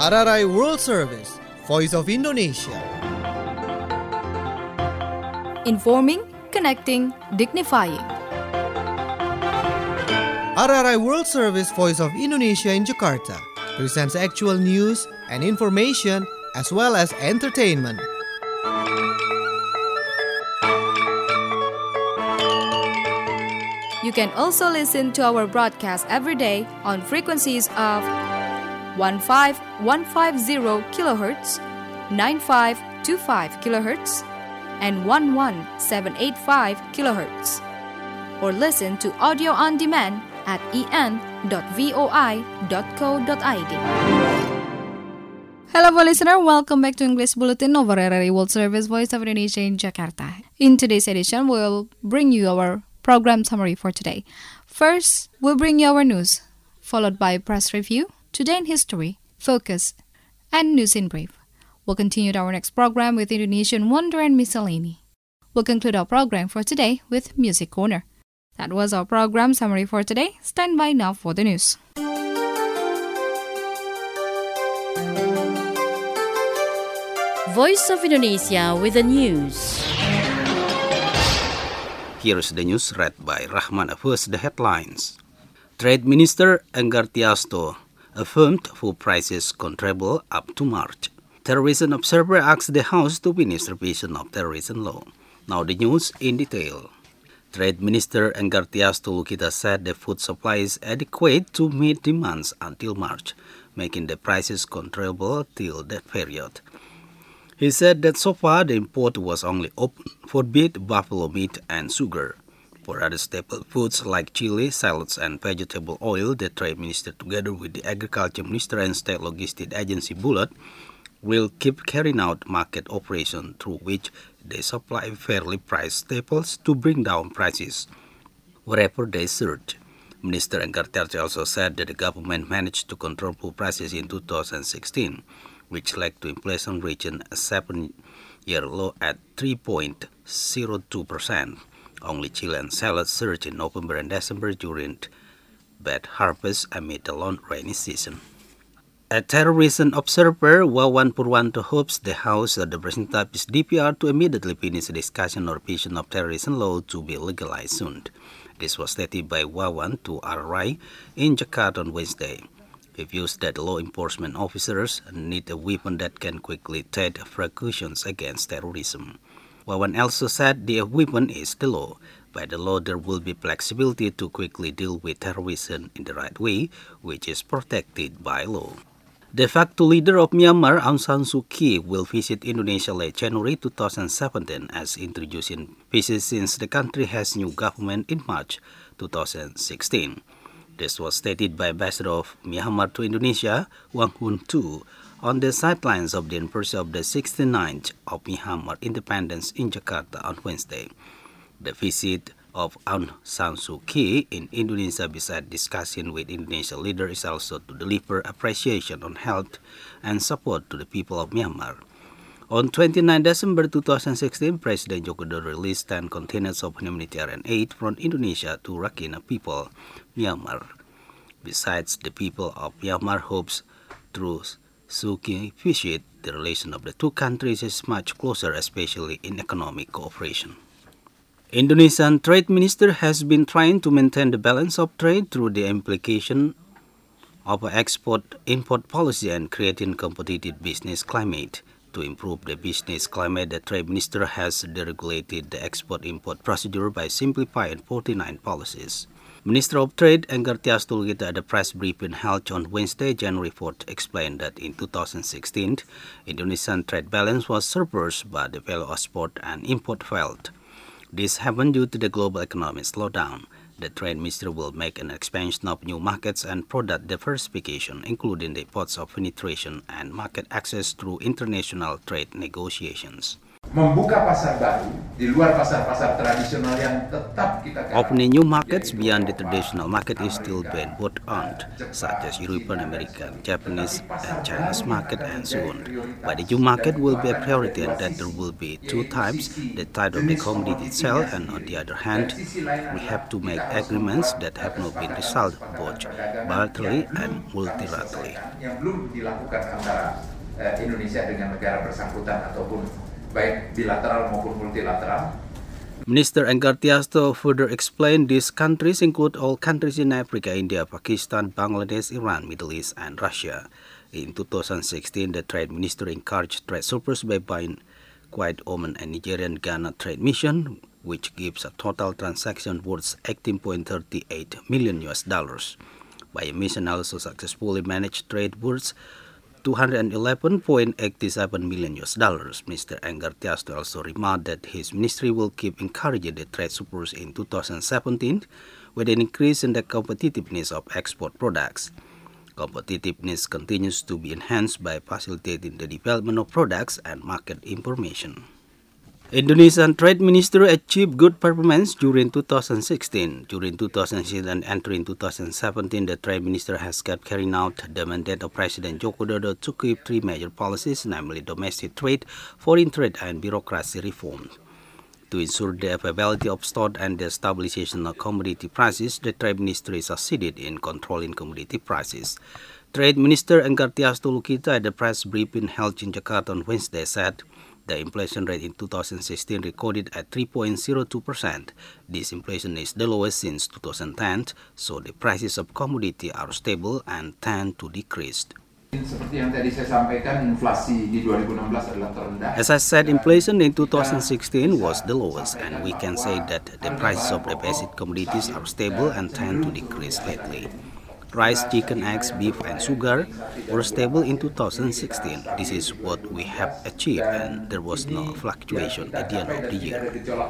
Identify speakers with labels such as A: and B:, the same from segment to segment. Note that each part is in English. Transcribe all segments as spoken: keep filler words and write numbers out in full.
A: R R I World Service, Voice of Indonesia.
B: Informing, connecting, dignifying.
A: R R I World Service, Voice of Indonesia in Jakarta presents actual news and information as well as entertainment.
B: You can also listen to our broadcast every day on frequencies of fifteen fifteen kilohertz, ninety-five twenty-five kilohertz, and eleven seven eighty-five kilohertz. Or listen to audio on demand at e n dot voi dot co dot i d. Hello, listener. Welcome back to English Bulletin of R R I World Service, Voice of Indonesia in Jakarta. In today's edition, we'll bring you our program summary for today. First, we'll bring you our news, followed by press review, Today in History, Focus, and News in Brief. We'll continue our next program with Indonesian Wonder and Miscellany. We'll conclude our program for today with Music Corner. That was our program summary for today. Stand by now for the news.
C: Voice of Indonesia with the news.
D: Here is the news read by Rahman. First, the headlines. Trade Minister Enggar Tiasto affirmed food prices controllable up to March. Terrorism observer asked the House to finish revision of terrorism law. Now the news in detail. Trade Minister Enggar Tiasto Lukita said the food supply is adequate to meet demands until March, making the prices controllable till that period. He said that so far the import was only open for beef, buffalo meat, and sugar. For other staple foods like chili, salads, and vegetable oil, the Trade Minister, together with the Agriculture Minister and State Logistics Agency Bulog, will keep carrying out market operation through which they supply fairly priced staples to bring down prices wherever they surge. Minister Enggar Tiasto also said that the government managed to control food prices in two thousand sixteen, which led to inflation reaching a seven-year low at three point zero two percent. Only chili and salad surged in November and December during bad harvest amid the long rainy season. A terrorism observer, Wawan Purwanto, hopes the House of Representatives D P R to immediately finish the discussion or revision of terrorism law to be legalized soon. This was stated by Wawan to R R I in Jakarta on Wednesday. He views that law enforcement officers need a weapon that can quickly take precautions against terrorism. Wawan also said the weapon is the law. By the law, there will be flexibility to quickly deal with terrorism in the right way, which is protected by law. De facto leader of Myanmar, Aung San Suu Kyi, will visit Indonesia late January twenty seventeen as introducing visit since the country has new government in March twenty sixteen. This was stated by Ambassador of Myanmar to Indonesia, Wang Hun-tu, on the sidelines of the anniversary of the sixty-ninth of Myanmar independence in Jakarta on Wednesday. The visit of Aung San Suu Kyi in Indonesia, besides discussing with Indonesian leader, is also to deliver appreciation on help and support to the people of Myanmar. On the twenty-ninth of December twenty sixteen, President Joko Widodo released ten containers of humanitarian aid from Indonesia to Rakhine people, Myanmar. Besides, the people of Myanmar hopes through Suu Kyi visit, the relation of the two countries is much closer, especially in economic cooperation. Indonesian Trade Minister has been trying to maintain the balance of trade through the implication of an export-import policy and creating competitive business climate. To improve the business climate, the Trade Minister has deregulated the export-import procedure by simplifying forty-nine policies. Minister of Trade Enggar Tiasto Lukita at a press briefing held on Wednesday, January fourth, explained that in two thousand sixteen, Indonesian trade balance was surplus, but the value of export and import failed. This happened due to the global economic slowdown. The Trade Minister will make an expansion of new markets and product diversification, including the efforts of penetration and market access through international trade negotiations.
E: Membuka pasar baru di luar pasar-pasar tradisional yang tetap
D: Opening new markets beyond the traditional market is still being worked on, such as European, American, Japanese, and Chinese market and so on. But the new market will be a priority, and that there will be two times the type of the commodity itself, and on the other hand, we have to make agreements that have not been resolved both bilaterally and multilaterally.
E: Yang belum dilakukan antara Indonesia dengan negara bersangkutan ataupun baik bilateral maupun multilateral.
D: Minister Enggar Tiasto further explained these countries include all countries in Africa, India, Pakistan, Bangladesh, Iran, Middle East, and Russia. In two thousand sixteen, the trade minister encouraged trade surplus by buying Kuwait, Oman, and Nigerian Ghana trade mission, which gives a total transaction worth eighteen point three eight million U S dollars. By a mission also successfully managed trade worth two hundred eleven point eight seven million U S dollars. Mister Enggar Tiasto also remarked that his ministry will keep encouraging the trade surplus in two thousand seventeen with an increase in the competitiveness of export products. Competitiveness continues to be enhanced by facilitating the development of products and market information. Indonesian Trade Minister achieved good performance during two thousand sixteen. During two thousand sixteen and entering two thousand seventeen, the Trade Minister has kept carrying out the mandate of President Joko Widodo to keep three major policies, namely domestic trade, foreign trade, and bureaucracy reform. To ensure the availability of stock and the stabilization of commodity prices, the Trade Ministry succeeded in controlling commodity prices. Trade Minister Enggar Tiasto Lukita at the press briefing held in Jakarta on Wednesday said, the inflation rate in two thousand sixteen recorded at three point zero two percent. This inflation is the lowest since two thousand ten, so the prices of commodity are stable and tend to decrease.
E: Seperti yang tadi saya sampaikan, inflasi di dua ribu enam belas adalah terendah.
D: As I said, inflation in two thousand sixteen was the lowest, and we can say that the prices of the basic commodities are stable and tend to decrease lately. Rice, chicken, eggs, beef, and sugar were stable in two thousand sixteen. This is what we have achieved, and there was no fluctuation at the end of the year.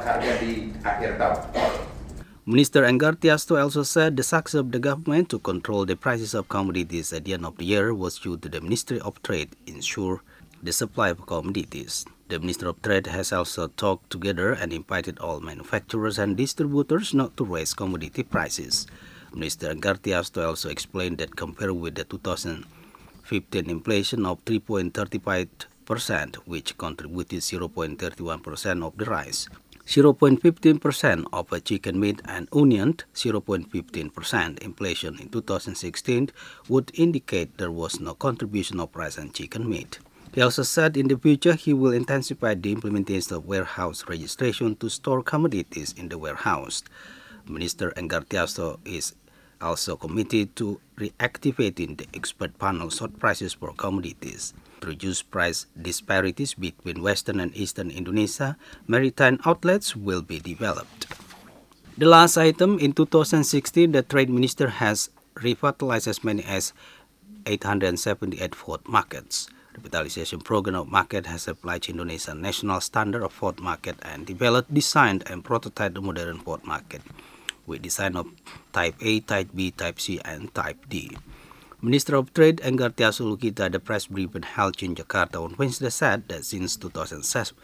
D: Minister Enggar Tiasto also said the success of the government to control the prices of commodities at the end of the year was due to the Ministry of Trade ensure the supply of commodities. The Minister of Trade has also talked together and invited all manufacturers and distributors not to raise commodity prices. Minister Enggar Tiasto also explained that compared with the two thousand fifteen inflation of three point three five percent, which contributed zero point three one percent of the rice, zero point one five percent of a chicken meat, and onion, zero point one five percent inflation in two thousand sixteen would indicate there was no contribution of rice and chicken meat. He also said in the future he will intensify the implementation of warehouse registration to store commodities in the warehouse. Minister Enggar Tiasto is also committed to reactivating the expert panel sort prices for commodities. To reduce price disparities between Western and Eastern Indonesia, maritime outlets will be developed. The last item, in two thousand sixteen, the Trade Minister has revitalized as many as eight hundred seventy-eight food markets. Revitalization program of market has applied Indonesia's national standard of food market and developed, designed, and prototyped the modern food market, with design of Type A, Type B, Type C, and Type D. Minister of Trade Enggar Tiasto Lukita at the press briefing held in Jakarta on Wednesday said that since two thousand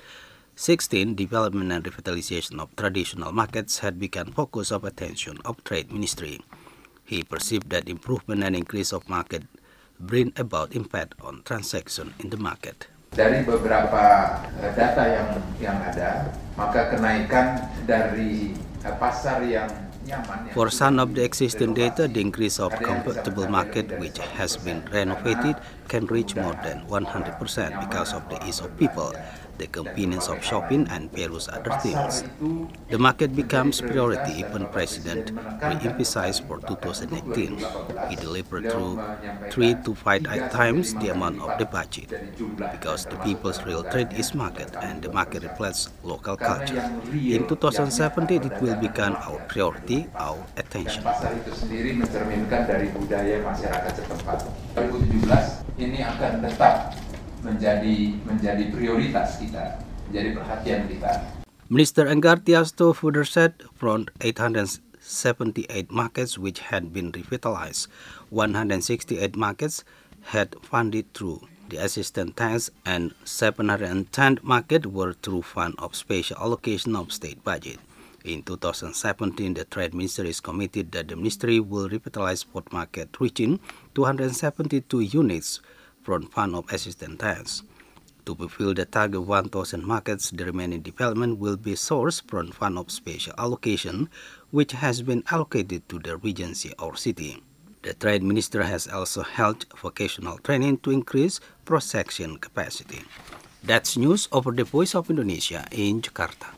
D: sixteen, development and revitalization of traditional markets had become focus of attention of Trade Ministry. He perceived that improvement and increase of market bring about impact on transaction in the market.
E: Dari beberapa data yang yang ada, maka kenaikan dari pasar yang
D: For some of the existing data, the increase of compatible market, which has been renovated, can reach more than one hundred percent because of the ease of people, the convenience of shopping, and various other things. The market becomes priority. Even President re-emphasized for two thousand eighteen. He delivered through three to five times the amount of the budget, because the people's real trade is market, and the market reflects local culture. In two thousand seventeen, it will become our priority, our attention.
E: Pasar itu sendiri mencerminkan dari budaya masyarakat setempat. dua ribu tujuh belas ini akan tetap menjadi menjadi prioritas kita, menjadi perhatian kita.
D: Minister Enggar Tiasto further said from eight hundred seventy-eight markets which had been revitalized, one hundred sixty-eight markets had funded through the assistance tax, and seven hundred ten markets were through fund of special allocation of state budget. In two thousand seventeen, the Trade Minister is committed that the Ministry will revitalize spot market, reaching two hundred seventy-two units from Fund of Assistance Tax. To fulfill the target of one thousand markets, the remaining development will be sourced from Fund of Special Allocation, which has been allocated to the Regency or city. The Trade Minister has also held vocational training to increase production capacity. That's news over the Voice of Indonesia in Jakarta.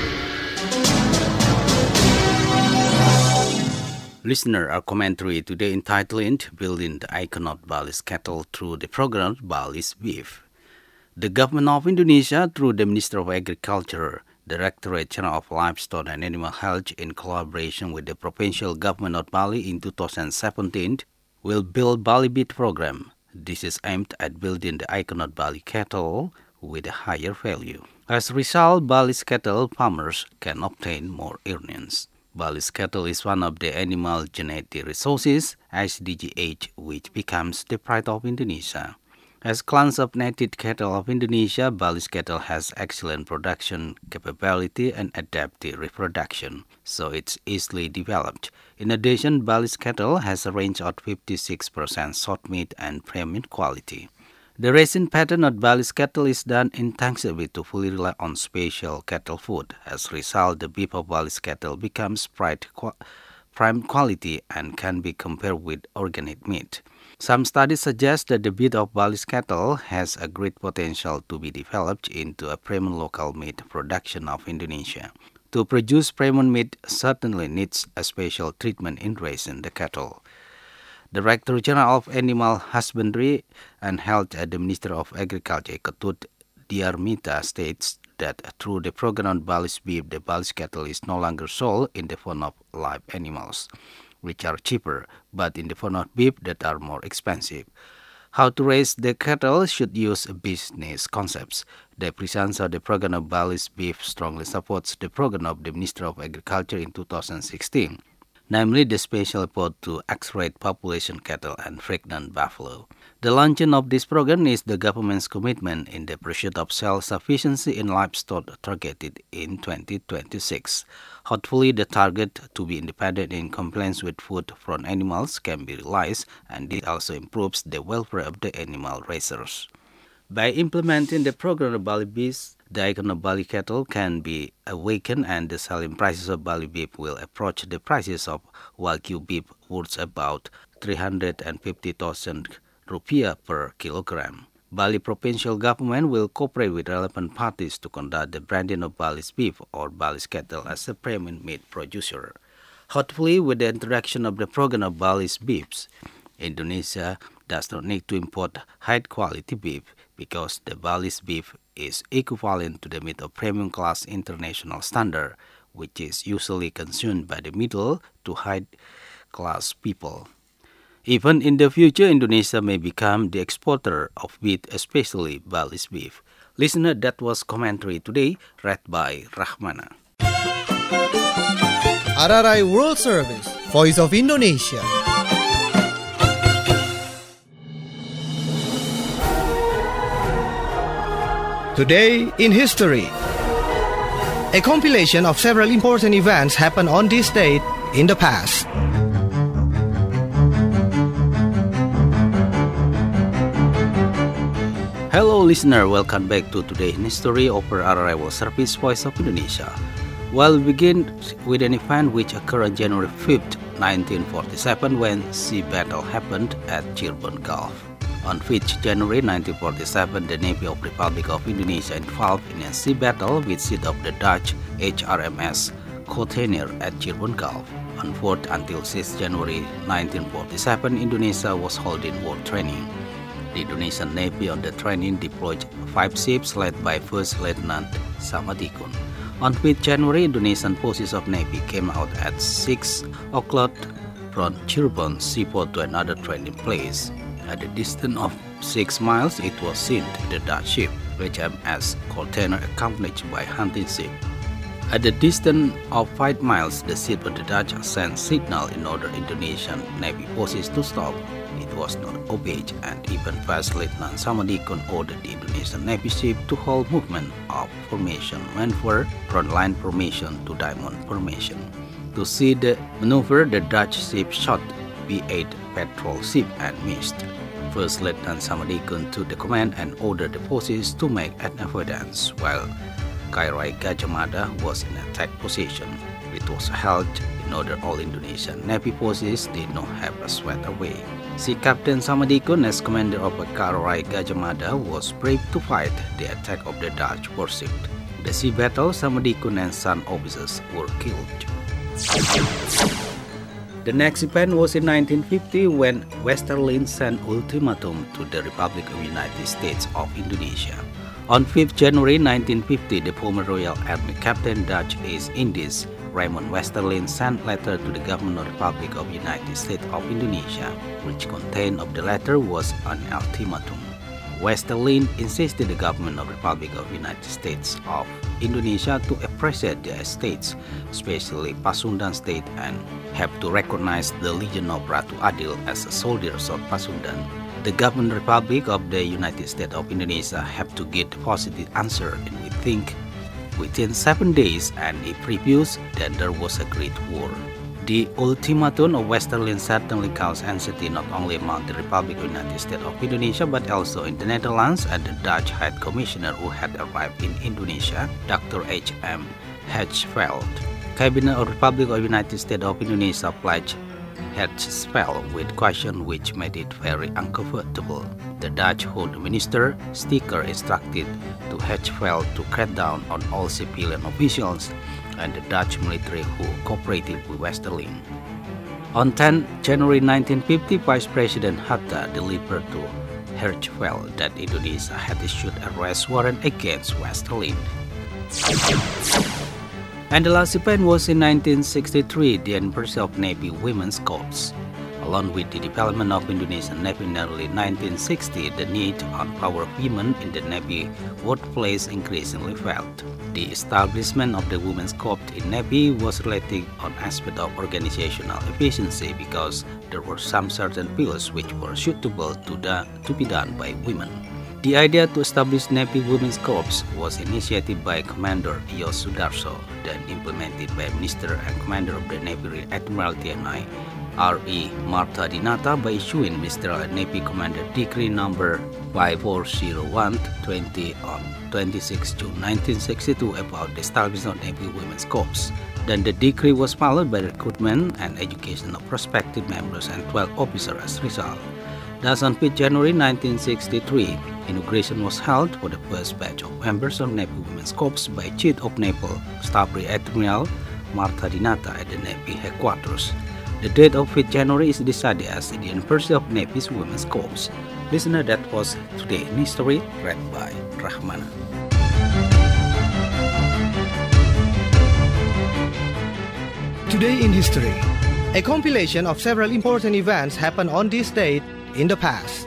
D: Listener, our commentary today entitled Building the Icon of Bali's Cattle Through the Program Bali's Beef. The Government of Indonesia, through the Minister of Agriculture, Directorate General of Livestock and Animal Health, in collaboration with the Provincial Government of Bali in two thousand seventeen, will build Bali Beef Program. This is aimed at building the icon of Bali cattle with a higher value. As a result, Bali's cattle farmers can obtain more earnings. Bali's cattle is one of the animal genetic resources, S D G H, which becomes the pride of Indonesia. As clans of native cattle of Indonesia, Bali's cattle has excellent production capability and adaptive reproduction, so it's easily developed. In addition, Bali's cattle has a range of fifty-six percent soft meat and premium quality. The raising pattern of Bali's cattle is done intensively to fully rely on special cattle food. As a result, the beef of Bali's cattle becomes prime quality and can be compared with organic meat. Some studies suggest that the beef of Bali's cattle has a great potential to be developed into a premium local meat production of Indonesia. To produce premium meat certainly needs a special treatment in raising the cattle. Director General of Animal Husbandry and Health at the Ministry of Agriculture, Ketut Diarmita, states that through the program on Bali's beef, the Bali's cattle is no longer sold in the form of live animals, which are cheaper, but in the form of beef that are more expensive. How to raise the cattle should use business concepts. The presence of the program of Bali's beef strongly supports the program of the Ministry of Agriculture in two thousand sixteen. Namely the special effort to accelerate population cattle and pregnant buffalo. The launching of this program is the government's commitment in the pursuit of self-sufficiency in livestock targeted in twenty twenty-six. Hopefully, the target to be independent in compliance with food from animals can be realized, and this also improves the welfare of the animal raisers. By implementing the program of Bali beef, the icon of Bali cattle can be awakened and the selling prices of Bali beef will approach the prices of Wagyu beef worth about three hundred fifty thousand rupiah per kilogram. Bali provincial government will cooperate with relevant parties to conduct the branding of Bali's beef or Bali's cattle as a premium meat producer. Hopefully, with the introduction of the program of Bali's beefs, Indonesia does not need to import high-quality beef because the Bali's beef is equivalent to the meat of premium class international standard, which is usually consumed by the middle to high class people. Even in the future, Indonesia may become the exporter of meat, especially Bali's beef. Listener, that was commentary today, read by Rahmana.
A: R R I World Service, Voice of Indonesia. Today in History. A compilation of several important events happened on this date in the past.
D: Hello listener, welcome back to Today in History over R R I World Service, Voice of Indonesia. Well, we begin with an event which occurred on January fifth, nineteen forty-seven, when sea battle happened at Cirebon Gulf. On fifth of January nineteen forty-seven, the Navy of Republic of Indonesia involved in a sea battle with seat of the Dutch H R M S Courtenier at Cirebon Gulf. On fourth until sixth of January nineteen forty-seven, Indonesia was holding war training. The Indonesian Navy on the training deployed five ships led by First Lieutenant Samadikun. On fifth of January, Indonesian forces of Navy came out at six o'clock from Cirebon seaport to another training place. At a distance of six miles, it was seen the Dutch ship, H M S Courtenier, accompanied by hunting ship. At a distance of five miles, the ship of the Dutch sent signal in order Indonesian Navy forces to stop. It was not obeyed, and even First Lieutenant Samadikun ordered the Indonesian Navy ship to hold movement of formation maneuver from line formation to diamond formation. To see the maneuver, the Dutch ship shot B eight patrol ship and missed. First Lieutenant Samadikun took the command and ordered the forces to make an avoidance, while K R I Gajah Mada was in attack position. It was held in order all Indonesian Navy forces did not have a sweat away. Sea Captain Samadikun, as commander of K R I Gajah Mada, was brave to fight the attack of the Dutch warship. The sea battle, Samadikun and some officers were killed. The next event was in nineteen fifty when Westerlin sent ultimatum to the Republic of the United States of Indonesia. On fifth January nineteen fifty, the former Royal Army Captain Dutch East Indies, Raymond Westerlin, sent letter to the government of the Republic of the United States of Indonesia, which content of the letter was an ultimatum. Westerlin insisted the government of the Republic of the United States of Indonesia to appreciate their states, especially Pasundan state, and have to recognize the Legion of Ratu Adil as a soldiers of Pasundan. The government of the Republic of the United States of Indonesia have to get a positive answer, and we think within seven days, and if refused, then there was a great war. The ultimatum of Westerlin certainly caused anxiety not only among the Republic of the United States of Indonesia but also in the Netherlands, and the Dutch High Commissioner who had arrived in Indonesia, Doctor H M Hirschfeld. Cabinet of the Republic of the United States of Indonesia pledged Hirschfeld with question which made it very uncomfortable. The Dutch Home Minister Sticker instructed to Hirschfeld to crack down on all civilian officials and the Dutch military who cooperated with Westerlin. On tenth January nineteen fifty, Vice President Hatta delivered to Hirschfeld that Indonesia had issued an arrest warrant against Westerlin. And the last event was in nineteen sixty-three, the anniversary of Navy Women's Corps. Along with the development of Indonesian Navy in early nineteen sixty, the need on power of women in the Navy workplace increasingly felt. The establishment of the Women's Corps in Navy was related on aspect of organizational efficiency because there were some certain fields which were suitable to, the, to be done by women. The idea to establish Navy Women's Corps was initiated by Commander Yos Sudarso, then implemented by Minister and Commander of the Navy Admiralty N I, R E Martha Dinata, by issuing Ministerial and Navy Commander Decree number five four zero one twenty on twenty-sixth June nineteen sixty-two about the establishment of Navy Women's Corps. Then the decree was followed by recruitment and education of prospective members and twelve officers as result. Thus, on fifth January nineteen sixty-three, inauguration was held for the first batch of members of Navy Women's Corps by Chief of Naval Staff Admiral Martha Dinata at the Navy headquarters. The date of fifth January is decided as the anniversary of Navy's Women's Corps. Listener, that was Today in History, read by Rahmana.
A: Today in History, a compilation of several important events happened on this date in the past.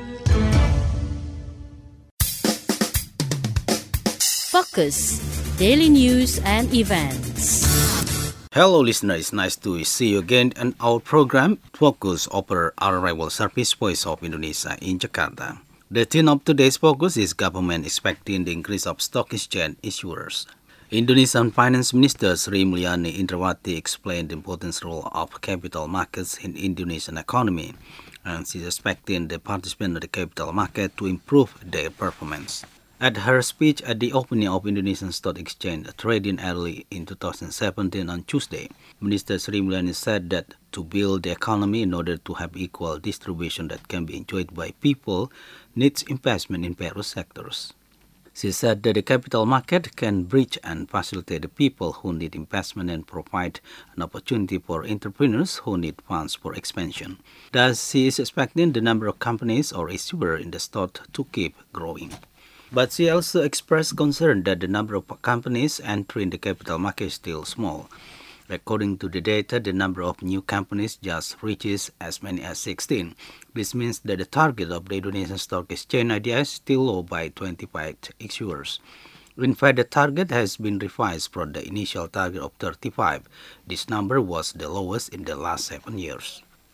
C: Focus Daily News and Events.
D: Hello listeners, it's nice to see you again on our program Focus over our rival service Voice of Indonesia in Jakarta. The theme of today's focus is government expecting the increase of stock exchange issuers. Indonesian Finance Minister Sri Mulyani Indrawati explained the important role of capital markets in the Indonesian economy, and she is expecting the participants of the capital market to improve their performance. At her speech at the opening of Indonesian Stock Exchange trading early in two thousand seventeen on Tuesday, Minister Sri Mulyani said that to build the economy in order to have equal distribution that can be enjoyed by people needs investment in various sectors. She said that the capital market can bridge and facilitate the people who need investment and provide an opportunity for entrepreneurs who need funds for expansion. Thus, she is expecting the number of companies or issuers in the stock to keep growing. But she also expressed concern that the number of companies entering the capital market is still small. According to the data, the number of new companies just reaches as many as sixteen. This means that the target of the Indonesian Stock Exchange idea is still low by twenty-five issuers. In fact, the target has been revised from the initial target of thirty-five. This number was the lowest in the last seven years.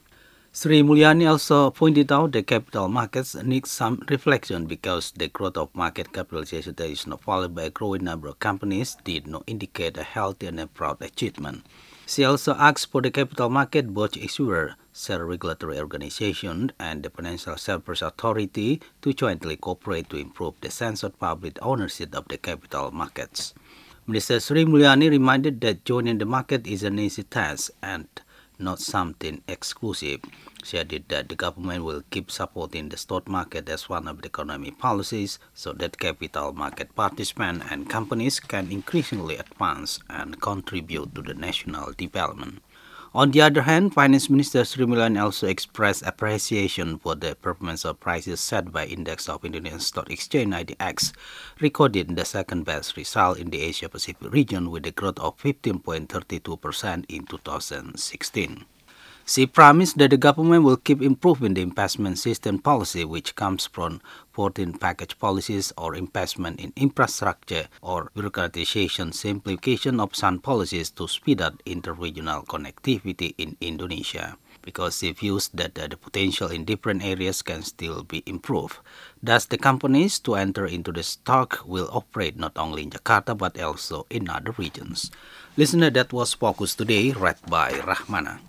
D: Sri Mulyani also pointed out that capital markets need some reflection because the growth of market capitalization that is not followed by a growing number of companies did not indicate a healthy and a proud achievement. She also asked for the capital market board issuer, self-regulatory organization, and the Financial Services Authority to jointly cooperate to improve the sense of public ownership of the capital markets. Minister Sri Mulyani reminded that joining the market is an easy task and not something exclusive. She added that the government will keep supporting the stock market as one of the economic policies so that capital market participants and companies can increasingly advance and contribute to the national development. On the other hand, Finance Minister Sri Mulyani also expressed appreciation for the performance of prices set by Index of Indonesian Stock Exchange I D X, recorded the second-best result in the Asia-Pacific region with a growth of fifteen point three two percent in two thousand sixteen. She promised that the government will keep improving the investment system policy, which comes from fourteen package policies or investment in infrastructure or bureaucratization simplification of some policies to speed up interregional connectivity in Indonesia, because she views that uh, the potential in different areas can still be improved. Thus, the companies to enter into the stock will operate not only in Jakarta but also in other regions. Listener, that was Focus Today, read by Rahmana.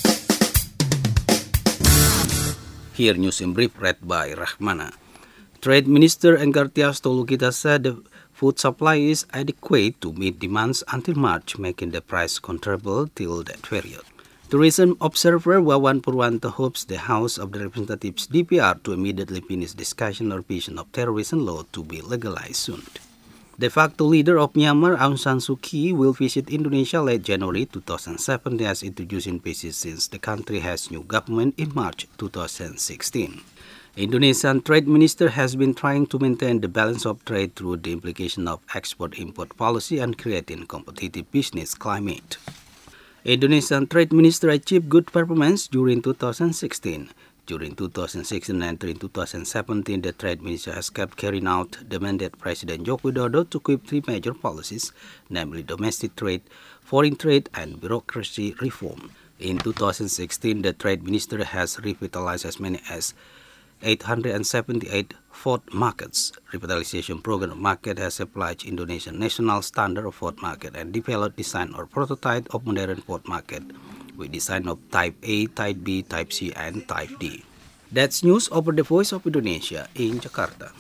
D: Here, news in brief, read by Rahmana. Trade Minister Enggartia Stolokita said the food supply is adequate to meet demands until March, making the price controllable till that period. Tourism observer Wawan Purwanto hopes the House of the Representatives D P R to immediately finish discussion or revision of terrorism law to be legalized soon. De facto leader of Myanmar, Aung San Suu Kyi, will visit Indonesia late January two thousand seven as introducing visits since the country has new government in March two thousand sixteen. Indonesian Trade Minister has been trying to maintain the balance of trade through the implication of export-import policy and creating competitive business climate. Indonesian Trade Minister achieved good performance during two thousand sixteen. During two thousand sixteen and two thousand seventeen, the Trade Minister has kept carrying out the mandate President Joko Widodo to keep three major policies, namely domestic trade, foreign trade, and bureaucracy reform. In two thousand sixteen, the Trade Minister has revitalized as many as eight hundred seventy-eight food markets. Revitalization program market has applied Indonesian national standard of food market and developed design or prototype of modern food market with design of Type A, Type B, Type C, and Type D. That's news over the Voice of Indonesia in Jakarta.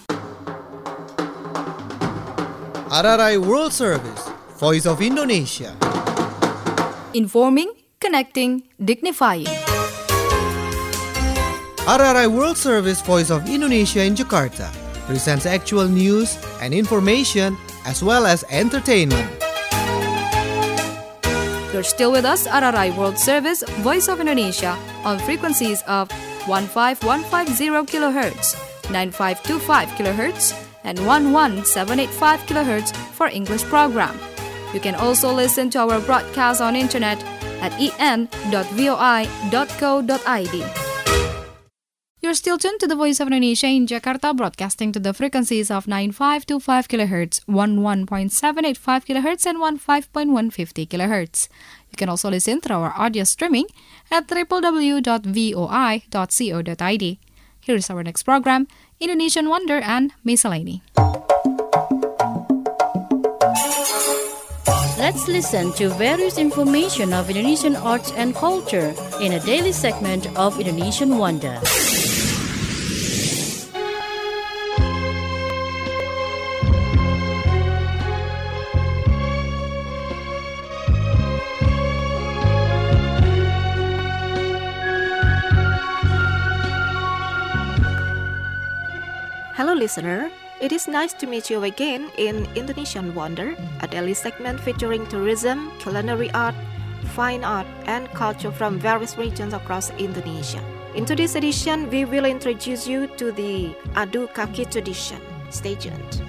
A: R R I World Service, Voice of Indonesia.
B: Informing, connecting, dignifying.
A: R R I World Service, Voice of Indonesia in Jakarta presents actual news and information as well as entertainment.
B: You're still with us, R R I World Service, Voice of Indonesia, on frequencies of fifteen fifty kilohertz, ninety-five twenty-five kilohertz, and eleven seventy-eight kilohertz for English program. You can also listen to our broadcast on internet at e n dot voi dot co dot i d. You're still tuned to the Voice of Indonesia in Jakarta, broadcasting to the frequencies of ninety-five twenty-five kilohertz, eleven seventy-eight kilohertz, and fifteen fifty kilohertz. You can also listen through our audio streaming at w w w dot voi dot co dot i d. Here's our next program, Indonesian Wonder and Miscellany.
C: Let's listen to various information of Indonesian arts and culture in a daily segment of Indonesian Wonder.
F: Hello listener, it is nice to meet you again in Indonesian Wonder, a daily segment featuring tourism, culinary art, fine art, and culture from various regions across Indonesia. In today's edition, we will introduce you to the Adu Kaki tradition. Stay tuned.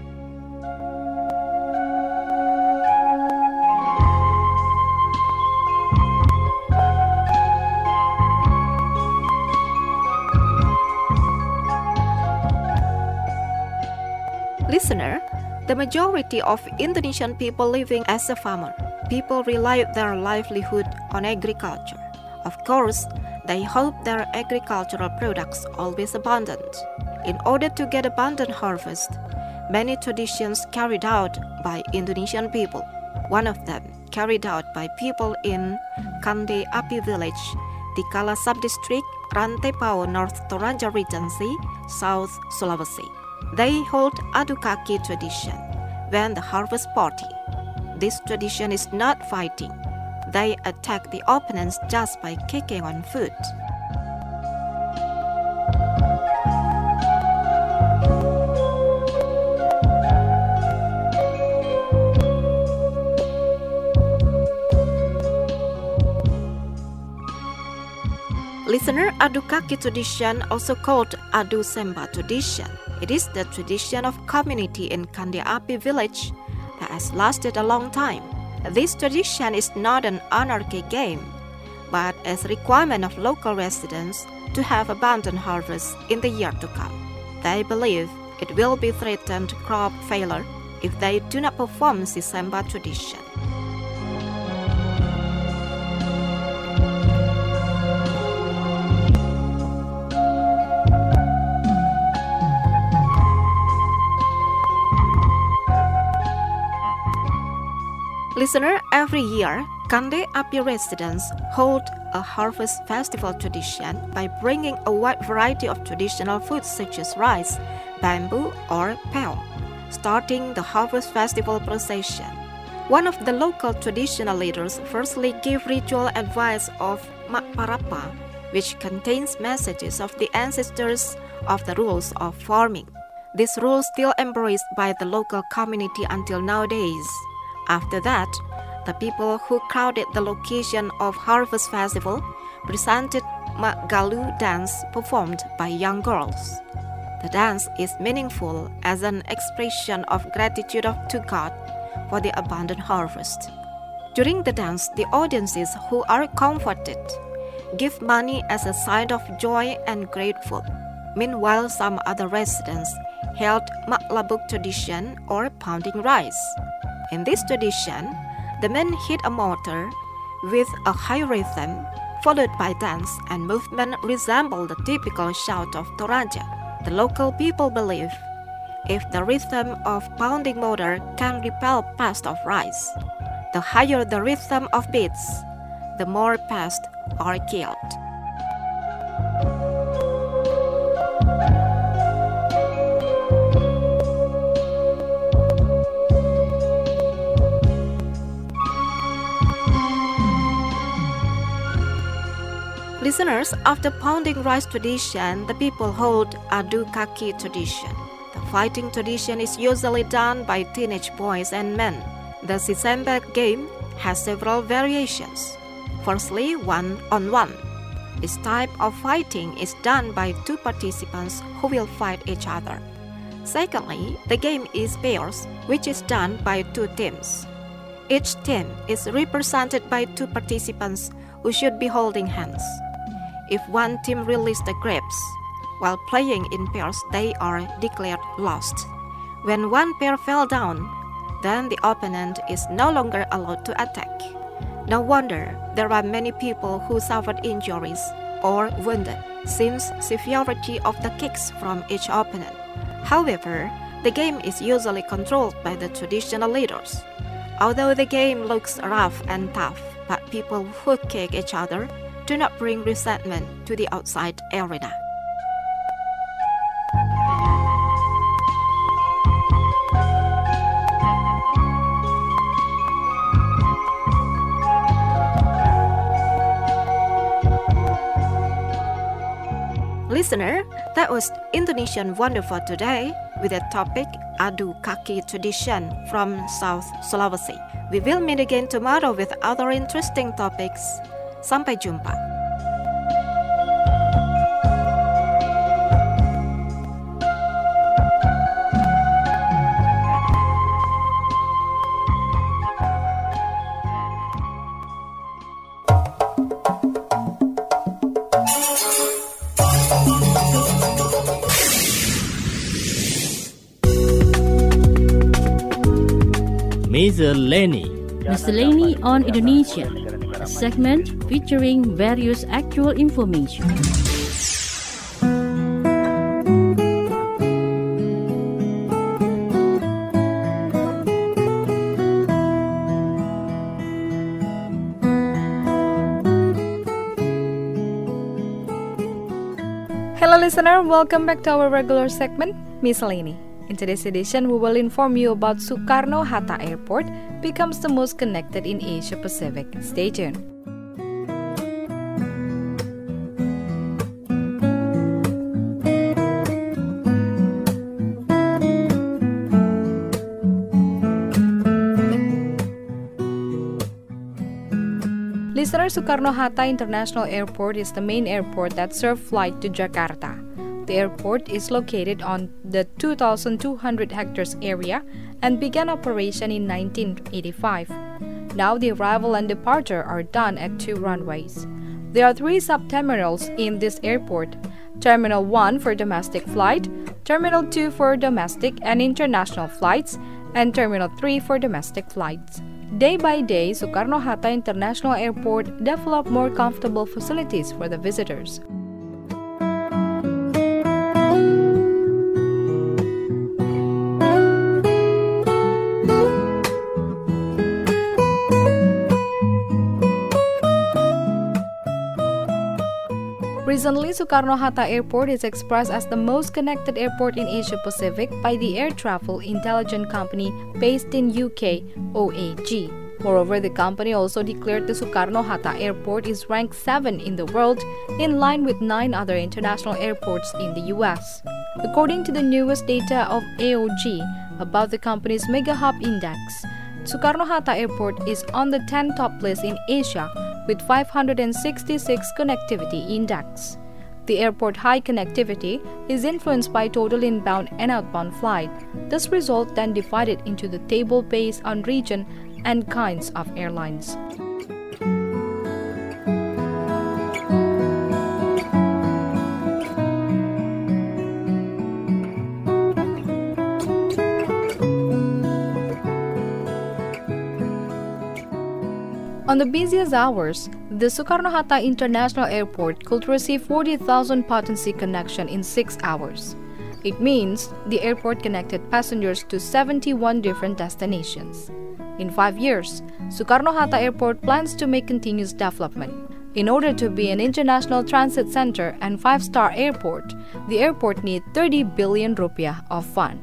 F: Listener, the majority of Indonesian people living as a farmer. People rely their livelihood on agriculture. Of course, they hope their agricultural products always abundant. In order to get abundant harvest, many traditions carried out by Indonesian people. One of them carried out by people in Kande Api village, Tikala subdistrict, Rantepao, North Toraja Regency, South Sulawesi. They hold adu kaki tradition when the harvest party. This tradition is not fighting. They attack the opponents just by kicking on foot. Listener, adu kaki tradition, also called adu semba tradition. It is the tradition of community in Kande Api village that has lasted a long time. This tradition is not an anarchy game, but as a requirement of local residents to have abundant harvest in the year to come. They believe it will be threatened crop failure if they do not perform the semba tradition. Listener, every year, Kande Api residents hold a harvest festival tradition by bringing a wide variety of traditional foods such as rice, bamboo, or peo, starting the harvest festival procession. One of the local traditional leaders firstly gave ritual advice of Mak Parapa, which contains messages of the ancestors of the rules of farming. These rules still embraced by the local community until nowadays. After that, the people who crowded the location of Harvest Festival presented Mak Galu dance performed by young girls. The dance is meaningful as an expression of gratitude to God for the abundant harvest. During the dance, the audiences who are comforted give money as a sign of joy and grateful. Meanwhile, some other residents held Mak Labuk tradition or pounding rice. In this tradition, the men hit a mortar with a high rhythm, followed by dance and movement resemble the typical shout of Toraja. The local people believe if the rhythm of pounding mortar can repel pest of rice, the higher the rhythm of beats, the more pests are killed. Listeners, after pounding rice tradition, the people hold adu kaki tradition. The fighting tradition is usually done by teenage boys and men. The Sisemba game has several variations. Firstly, one-on-one. This type of fighting is done by two participants who will fight each other. Secondly, the game is pairs, which is done by two teams. Each team is represented by two participants who should be holding hands. If one team releases the grapes while playing in pairs, they are declared lost. When one pair fell down, then the opponent is no longer allowed to attack. No wonder there are many people who suffered injuries or wounded, since severity of the kicks from each opponent. However, the game is usually controlled by the traditional leaders. Although the game looks rough and tough, but people who kick each other do not bring resentment to the outside arena. Listener, that was Indonesian Wonder for today with the topic Adu Kaki Tradition from South Sulawesi. We will meet again tomorrow with other interesting topics. Sampai jumpa.
G: Miscellany.
C: Miscellany on Indonesia. a segment featuring various actual information.
B: Hello listener, welcome back to our regular segment, Miscellany. In today's edition, we will inform you about Soekarno-Hatta Airport becomes the most connected in Asia Pacific. Stay tuned. Listener, Soekarno-Hatta International Airport is the main airport that serves flight to Jakarta. The airport is located on the two thousand two hundred hectares area and began operation in nineteen eighty-five. Now the arrival and departure are done at two runways. There are three sub-terminals in this airport: Terminal one for domestic flight, Terminal two for domestic and international flights, and Terminal three for domestic flights. Day by day, Soekarno-Hatta International Airport developed more comfortable facilities for the visitors. Recently, Soekarno-Hatta Airport is expressed as the most connected airport in Asia Pacific by the air travel intelligence company based in U K, O A G. Moreover, the company also declared the Soekarno-Hatta Airport is ranked seven in the world, in line with nine other international airports in the U S. According to the newest data of A O G about the company's Mega Hub Index, Soekarno-Hatta Airport is on the tenth top list in Asia with five hundred sixty-six connectivity index. The airport high connectivity is influenced by total inbound and outbound flight. This result then divided into the table based on region and kinds of airlines. On the busiest hours, the Soekarno-Hatta International Airport could receive forty thousand potency connection in six hours. It means the airport connected passengers to seventy-one different destinations. In five years, Soekarno-Hatta Airport plans to make continuous development. In order to be an international transit center and five-star airport, the airport needs thirty billion rupiah of fund.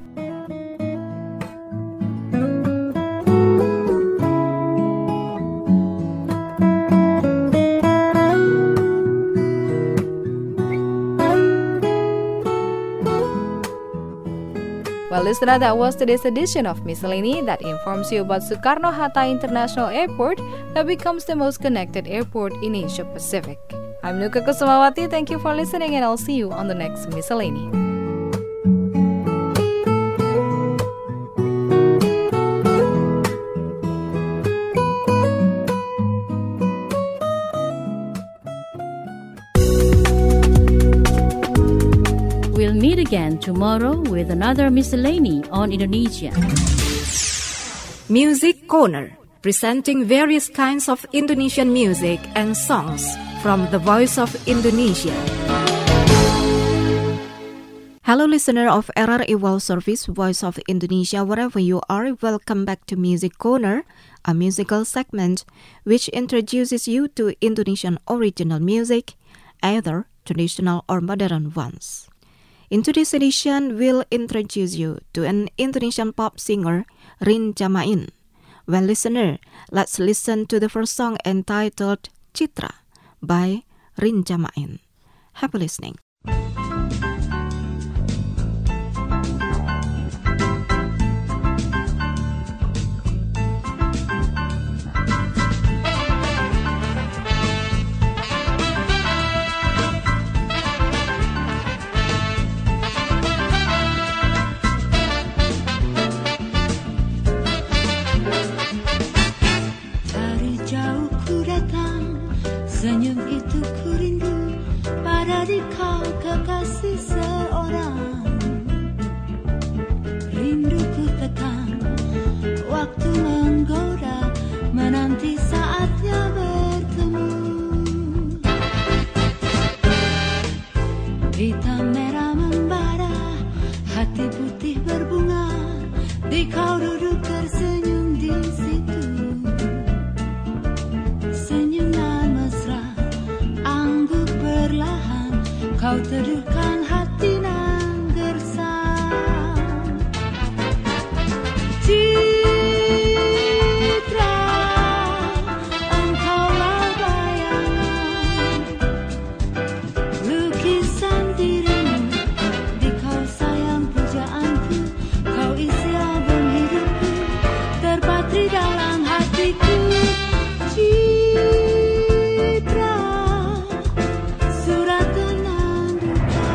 B: Well, listener, that was today's edition of Miscellany that informs you about Soekarno-Hatta International Airport that becomes the most connected airport in Asia Pacific. I'm Nuka Kusumawati. Thank you for listening, and I'll see you on the next Miscellany.
C: We'll meet again tomorrow with another Miscellany on Indonesia.
F: Music Corner, presenting various kinds of Indonesian music and songs from the Voice of Indonesia. Hello listener of R R I World Service Voice of Indonesia, wherever you are, welcome back to Music Corner, a musical segment which introduces you to Indonesian original music, either traditional or modern ones. In today's edition, we'll introduce you to an Indonesian pop singer, Rin Jamain. Well, listener, let's listen to the first song entitled Citra by Rin Jamain. Happy listening.
G: Senyum itu ku rindu pada dikau kekasih seorang. Rinduku tekan, waktu menggoda, menanti saatnya bertemu. kau teduhkan hati nan gersang. Citra, engkaulah bayangan, lukisan dirimu di kau sayang pujaanku, kau isi album hidupku, terpatri dalam hatiku. Citra, surat tenang duka,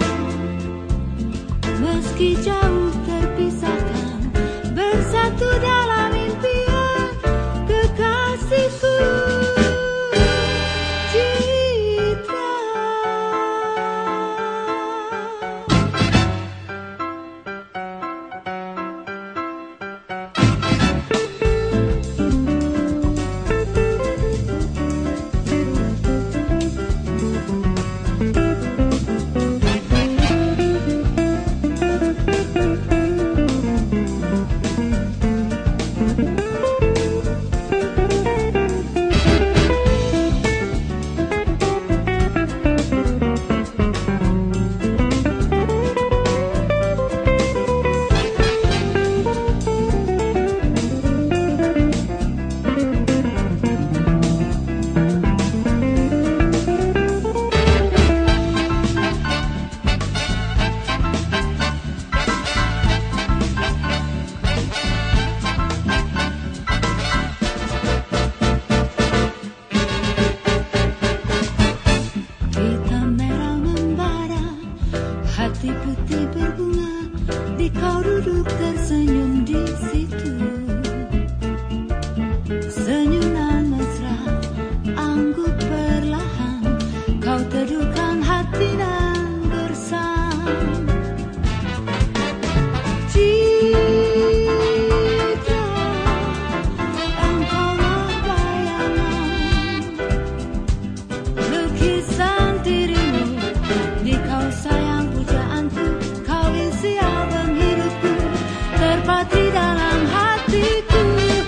G: meski jauh terpisahkan, bersatu dalam impian kekasihku. Citra. Hitam merah membara, hati putih berbunga, di kau duduk tersenyum di situ. Senyuman mesra, anggup perlahan, kau teduhkan hati nan gersang. Citra, engkaulah bayangan, lukisan dirimu di kau sayang pujaanku, kau isi album hidupku, terpatri dalam hatiku.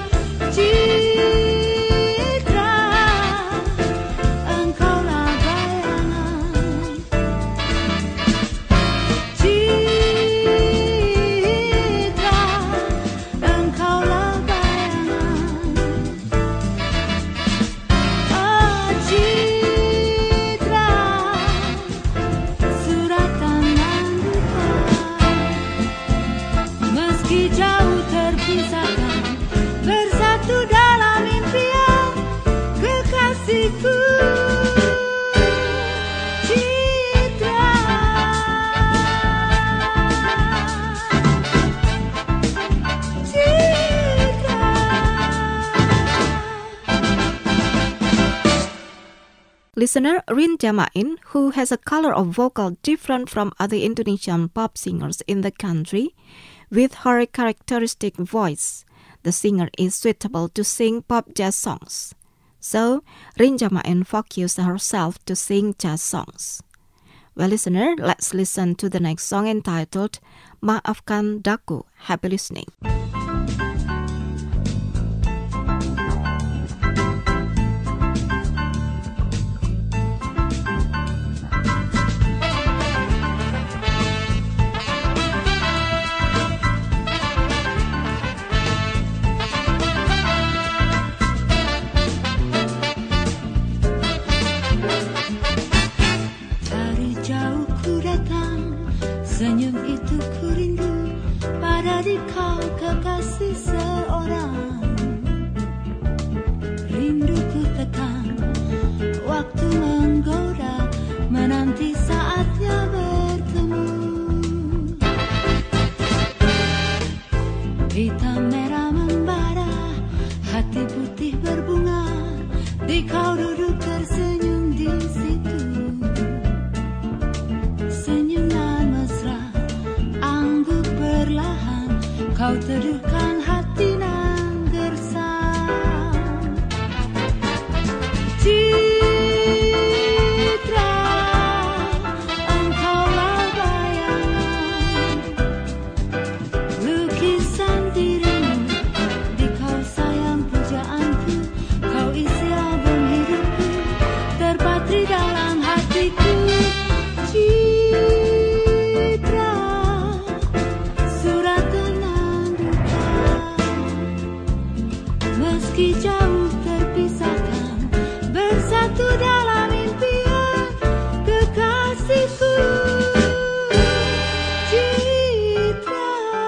G: Citra, engkaulah bayangan. Citra, engkaulah bayangan. Oh, Citra, suratan nan duka, meski jauh terpisahkan, bersatu dalam impian kekasihku. Citra. Citra.
F: Listener Rin Jamain, who has a color of vocal different from other Indonesian pop singers in the country, with her characteristic voice, the singer is suitable to sing pop jazz songs. So, Rin Jamain focused herself to sing jazz songs. Well, listener, let's listen to the next song entitled Maafkan Daku. Happy listening.
G: Dari jauh ku datang, senyum itu ku rindu, pada di kau kekasih seorang. Rinduku tekan, waktu menggoda, menanti saatnya bertemu. Hitam merah membara, hati putih berbunga, di kau duduk tersenyum di situ. Senyuman mesra, anggup perlahan, kau teduhkan hati nan gersang. Citra, engkaulah bayangan, lukisan dirimu di kau sayang pujaanku, kau isi album hidupku, terpatri dalam hatiku. bersatu dalam impian kekasihku Citra.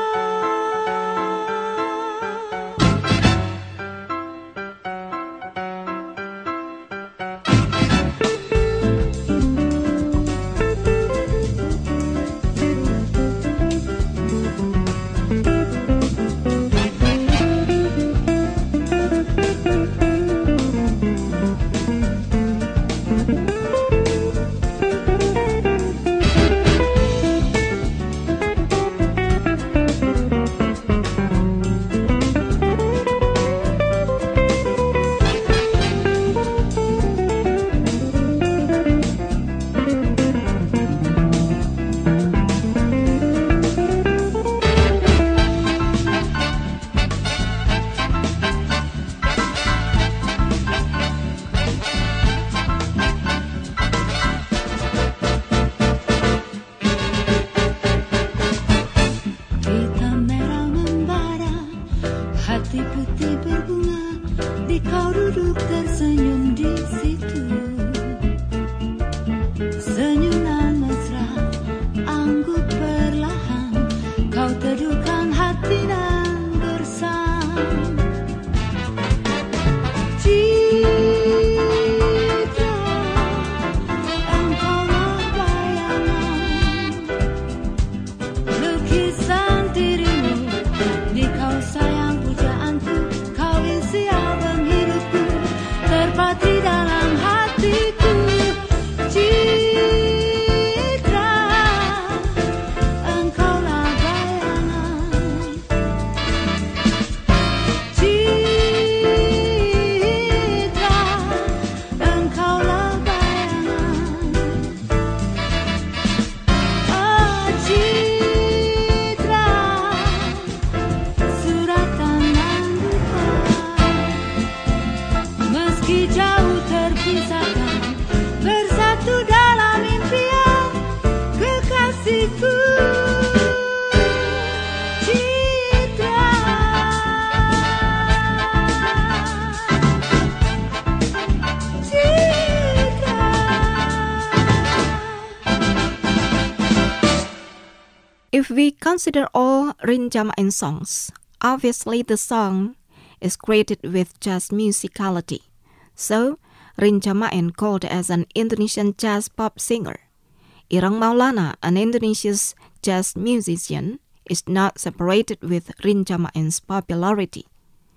F: If we consider all Rin Jamain songs, obviously the song is created with jazz musicality. So, Rin Jamain called as an Indonesian jazz pop singer. Ireng Maulana, an Indonesia's jazz musician, is not separated with Rin Jamain's popularity.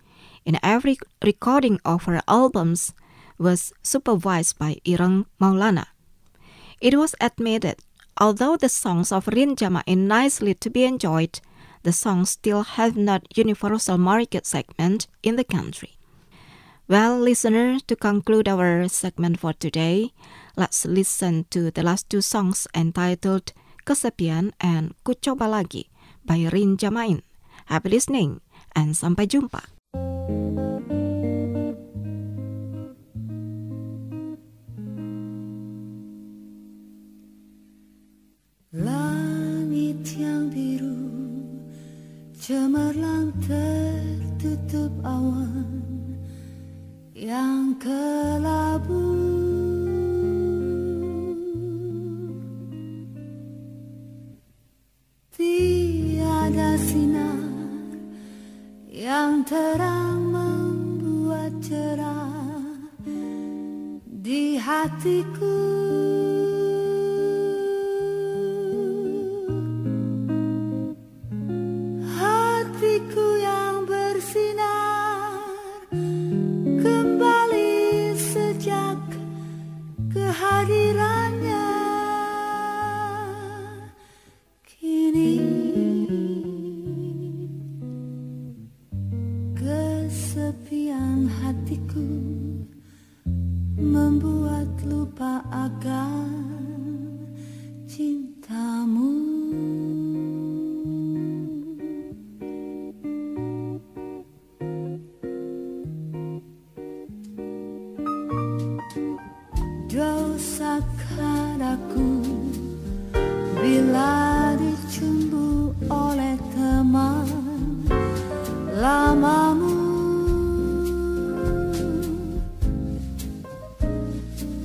F: In every recording of her albums was supervised by Ireng Maulana. It was admitted, although the songs of Rin Jamain nicely to be enjoyed, the songs still have not universal market segment in the country. Well, listener, to conclude our segment for today, let's listen to the last two songs entitled Kesepian and Ku Coba Lagi by Rin Jamain. Happy listening and sampai jumpa.
G: Langit yang biru cemerlang tertutup awan yang kelabu, tiada sinar yang terang membuat cerah di hatiku. Kehadirannya kini kesepian hatiku membuat lupa akan cintamu. Dosakah aku bila dicumbu oleh teman lamamu?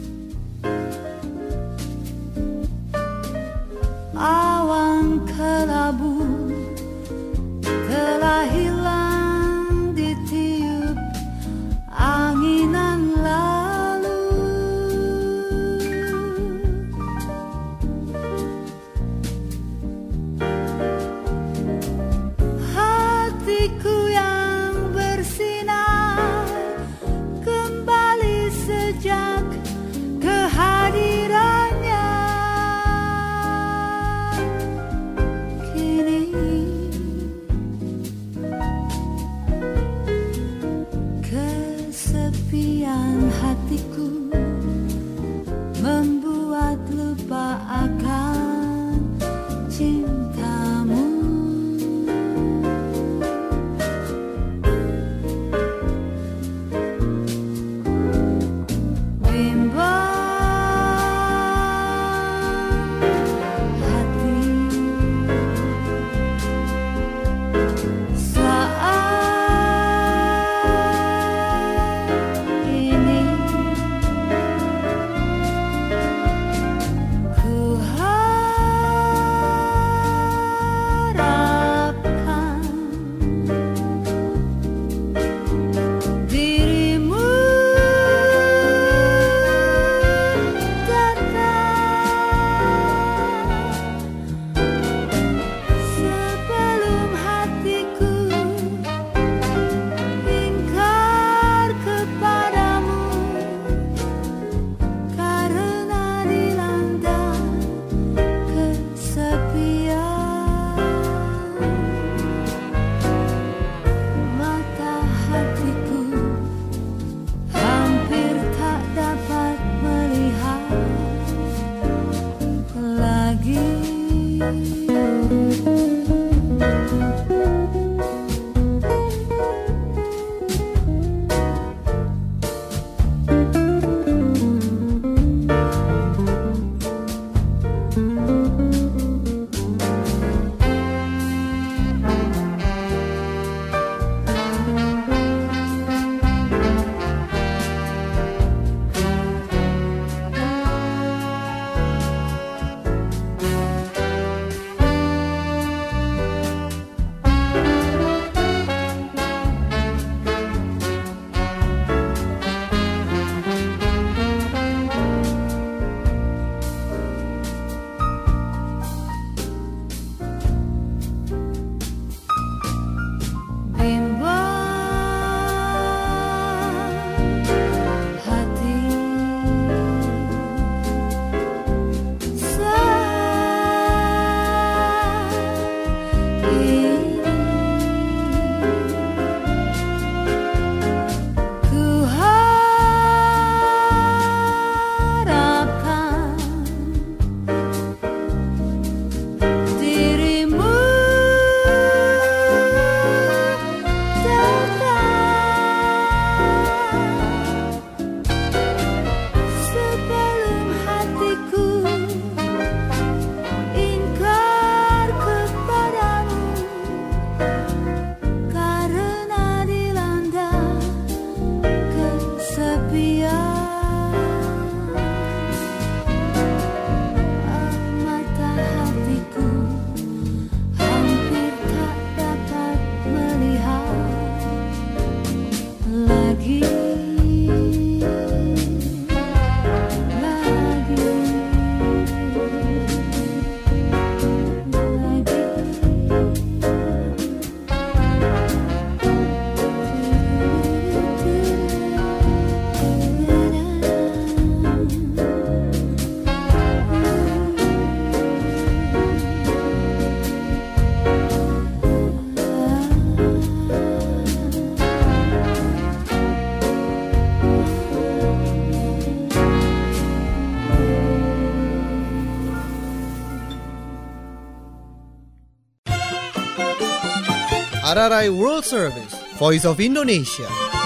A: R R I World Service, Voice of Indonesia.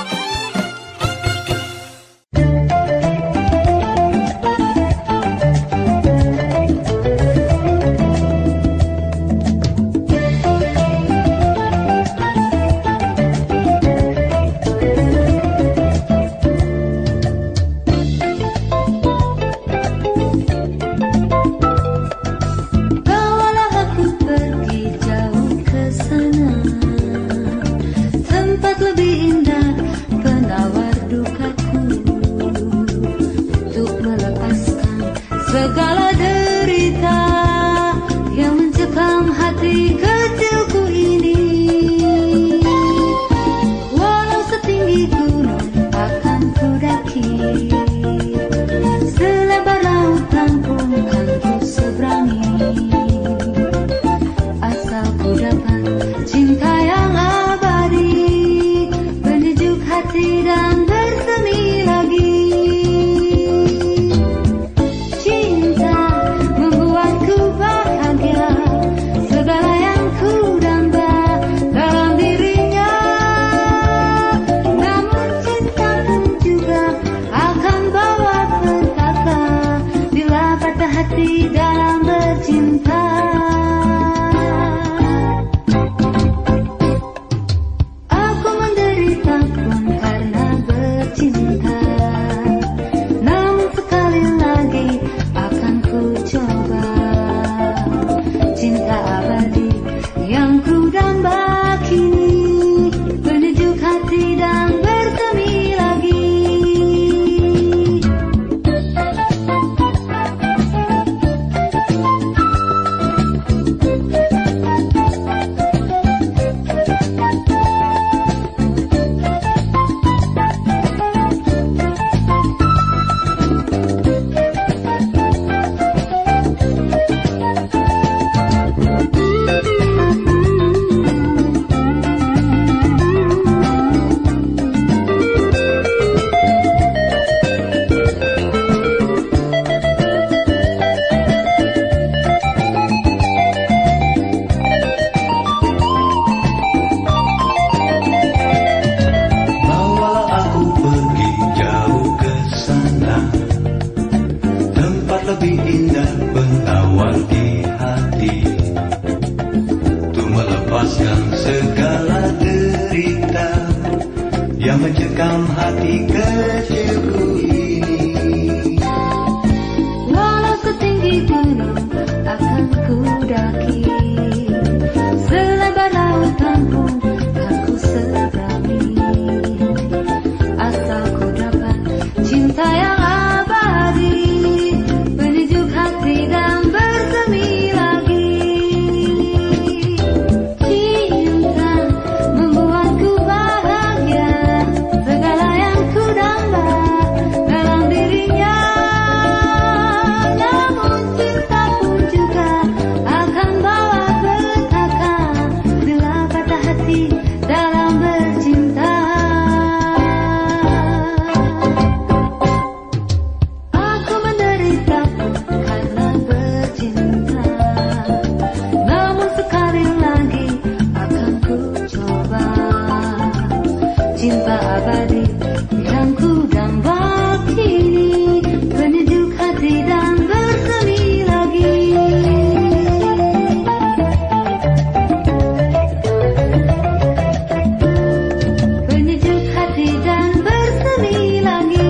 G: Segala derita yang mencekam hati kecilku ini, walau setinggi gunung akan ku daki, selebar lautan pun kan ku seberangi, asal ku dapat cinta yang abadi, penyejuk hati dan bersemi lagi. Dalam bercinta, aku menderita pun karena bercinta. Namun sekali lagi akan ku coba cinta abadi yang ku damba kini, penyejuk hati dan bersemi lagi.
H: Lebih indah penawar di hati, untuk melepaskan segala derita yang mencekam hati kecilku ini.
G: Walau setinggi gunung akan ku daki, selebar lautan pun kan ku seberangi, asal ku dapat cinta yang dan bersemi lagi. Cinta membuatku bahagia, segala yang ku damba dalam dirinya. Namun cinta pun juga akan bawa petaka bila patah hati dalam bercinta. Aku menderita karena bercinta, namun sekali lagi akan ku coba cinta abadi yang ku damba kini, penyejuk hati dan bersemi lagi. Penyejuk hati dan bersemi lagi.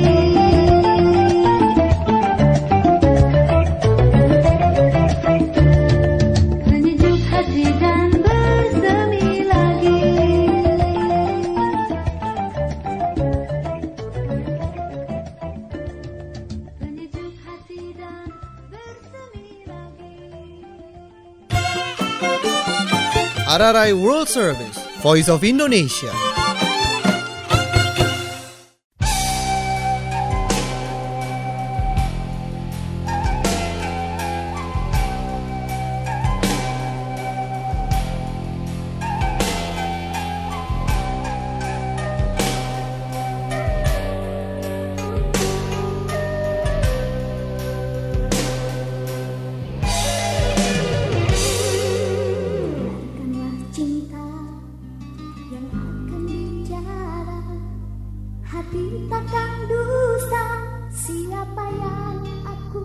A: R R I World Service, Voice of Indonesia.
G: Cinta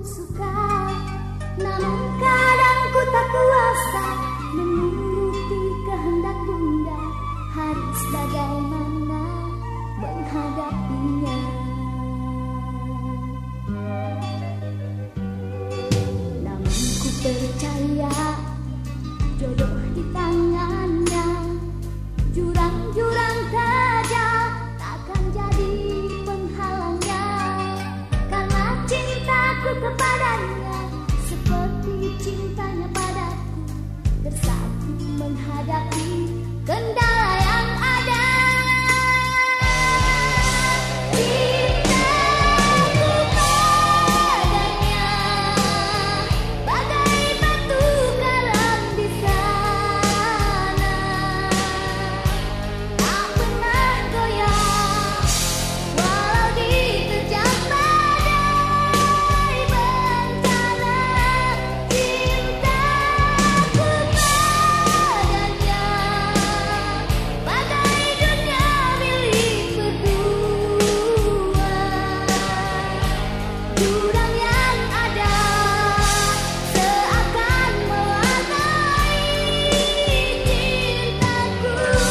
G: suka, namun kadang ku tak kuasa menuruti kehendak bunda. Harus bagaimana menghadapinya. Namun ku percaya jodoh di tangannya. Jurang-jurang tajam takkan jadi penghalangnya. Karena cintaku kepadanya seperti cintanya padaku, bersatu menghadapi kendala yang ada. Cintaku padanya bagai batu karang di sana, tak pernah goyah walau diterjang badai bencana. Cintaku padanya bagai dunia milik berdua. Jurang yang ada seakan mewarnai cintaku.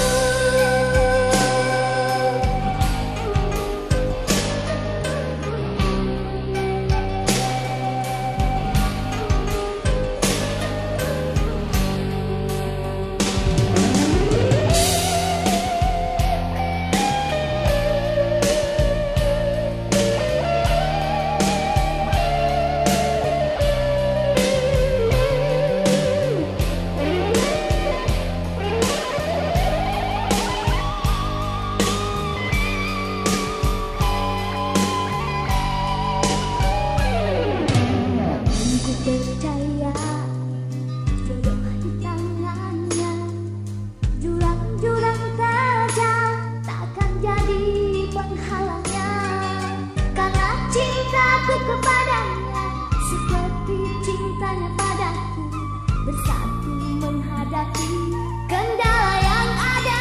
G: Ku percaya jodoh di tangannya. Jurang-jurang tajam takkan jadi penghalangnya. Karena cintaku kepadanya seperti cintanya padaku, bersatu menghadapi kendala yang ada.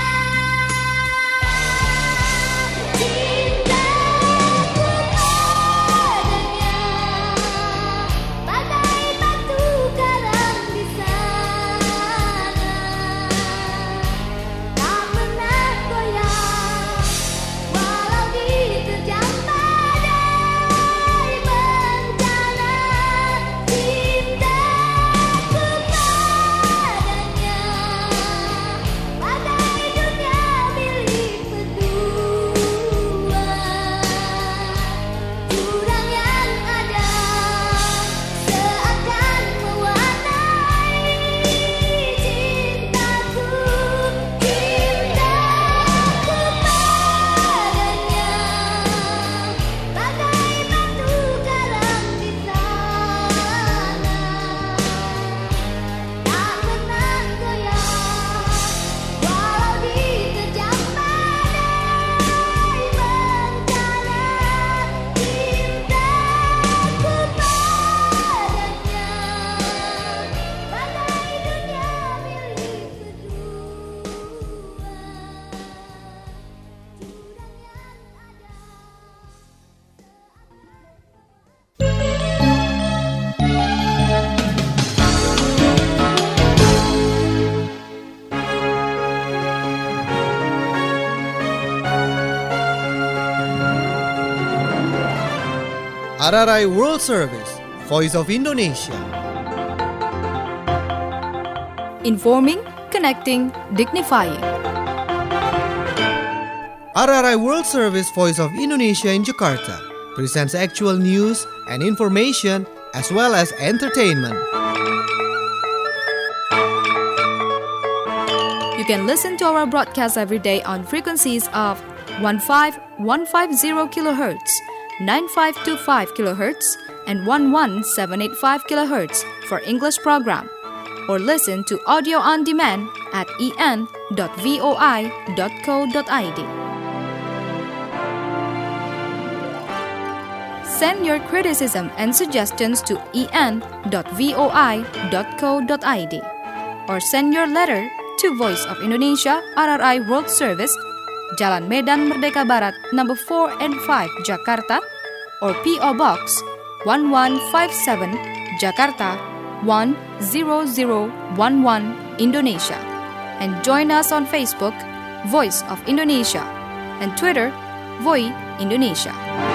G: Cintaku padanya bagai batu karang di sana, tak pernah goyah walau diterjang badai bencana. Cintaku padanya bagai dunia milik berdua. Jurang yang ada seakan mewarnai cintaku. Cintaku padanya bagai batu karang di sana, tak pernah goyah walau diterjang badai bencana. Cintaku padanya bagai dunia milik berdua. Jurang yang ada
A: R R I World Service, Voice of Indonesia.
B: Informing, connecting, dignifying.
A: R R I World Service, Voice of Indonesia in Jakarta presents actual news and information as well as entertainment.
B: You can listen to our broadcast every day on frequencies of fifteen fifty kilohertz, ninety-five twenty-five kilohertz, and eleven seven eighty-five kilohertz for English program. Or listen to audio on demand at e n dot voi dot co dot i d. Send your criticism and suggestions to e n dot voi dot co dot i d or send your letter to Voice of Indonesia R R I World Service, Jalan Medan Merdeka Barat, number four and five, Jakarta, or P O Box one one five seven, Jakarta one zero zero one one, Indonesia. And join us on Facebook, Voice of Indonesia, and Twitter, Voi Indonesia.